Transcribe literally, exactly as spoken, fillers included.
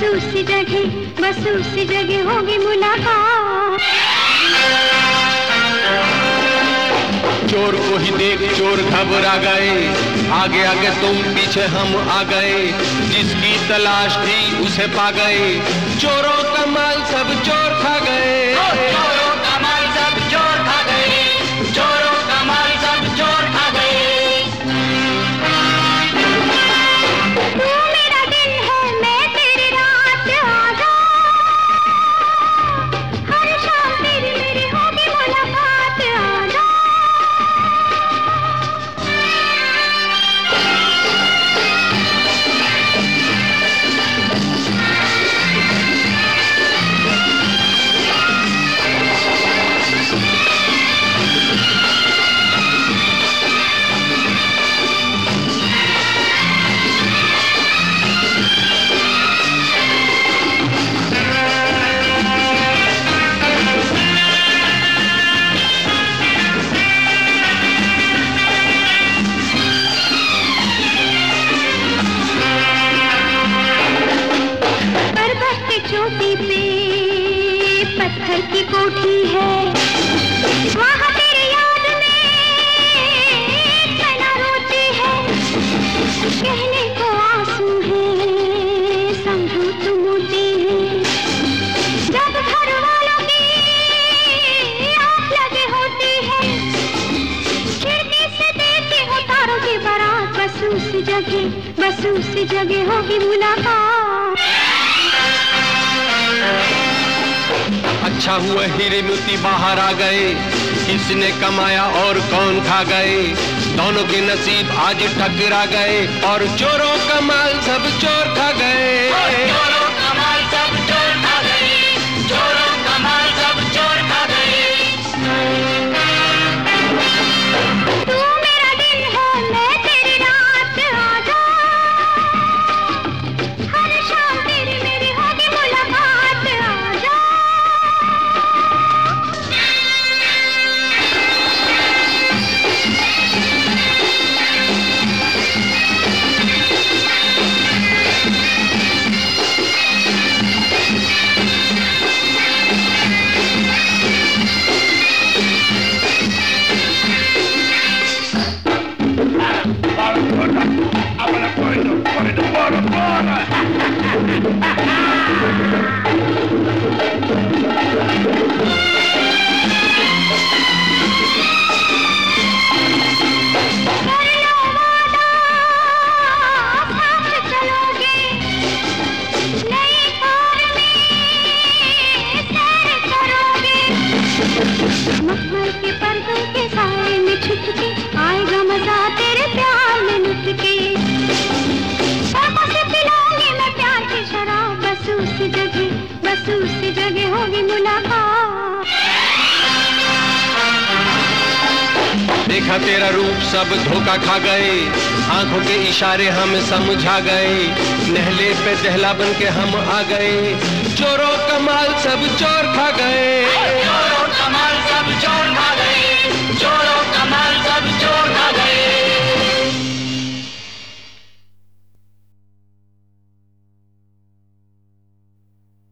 उसी जगह, बस उसी जगह होगी मुलाकात। चोर को ही देख चोर घबरा गए, आगे आगे तुम पीछे हम आ गए, जिसकी तलाश थी उसे पा गए, चोरों का माल सब चोर खा गए। चोरों का माल सब चोर खा गए, चोरों का माल सब चोर खा गए। तू मेरा दिन है, मैं तेरी रात, आजा हर शाम तेरी मेरी होगी मुलाकात, आजा। चोटी पे पत्थर की कोठी है, वहाँ तेरी याद में तना रोती है, कहने को आंसू है समझो तुम मोटी है, जब घर वालों की आँख लगे होती है, खिड़की से देखती हूँ तारों की बारात, बस उसी जगह, बस उसी जगह होगी मुलाकात। अच्छा हुआ हीरे मोती बाहर आ गए, किसने कमाया और कौन खा गए, दोनों के नसीब आज टकरा गए, और चोरों का माल सब चोर खा गए। चोरों का माल सब चोर खा गए, चोरों का माल सब चोर खा गए। तू मेरा दिन है, मैं तेरी रात, आजा हर शाम तेरी मेरी होगी मुलाकात, आजा। मखमल के पर्दों के साए में छुप के आएगा मजा तेरे प्यार में लुट के, पापा से पिलाऊंगी मैं प्यार की शराब, बस उसी जगह, बस उसी जगह होगी मुलाकात। देखा तेरा रूप सब धोखा खा गए, आंखों के इशारे हम समझा गए, नहले पे दहला बन के हम आ गए, चोरों का माल सब चोर खा गए। चोरों का माल सब चोर खा गए, चोरों का माल सब चोर खा गए।